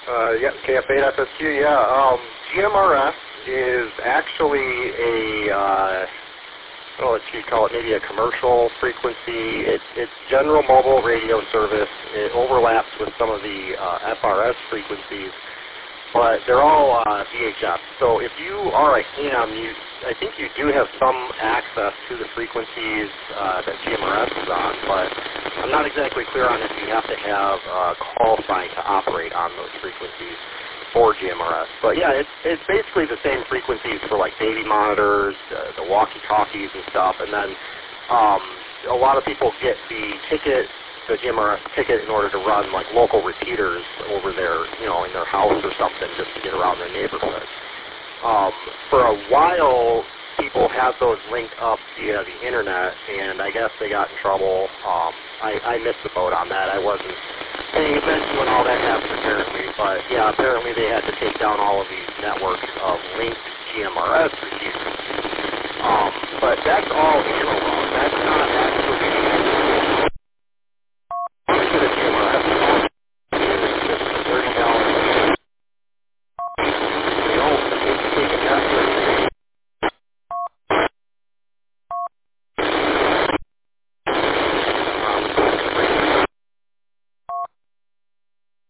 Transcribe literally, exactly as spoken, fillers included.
Uh, yeah, K F eight F S Q, yeah. Um, G M R S is actually a, uh, I don't know what you'd call it, maybe a commercial frequency. It, it's general mobile radio service. It overlaps with some of the uh, F R S frequencies, but they're all uh, V H F. So if you are a ham, you, I think you do have some access to the frequencies uh, that G M R S is on, but I'm not exactly clear on if you have to have a call sign to operate on those frequencies for G M R S. But yeah, it's, it's basically the same frequencies for like baby monitors, uh, the walkie-talkies and stuff, and then um, a lot of people get the ticket, the G M R S ticket, in order to run like local repeaters over their, you know, in their house or something just to get around their neighborhood. Um, for a while, people had those linked up via the internet, and I guess they got in trouble. Um, I, I missed the boat on that. I wasn't paying attention when all that happened, apparently. But yeah, apparently they had to take down all of these networks of linked G M R S receivers. Um, but that's all analog. That's not actually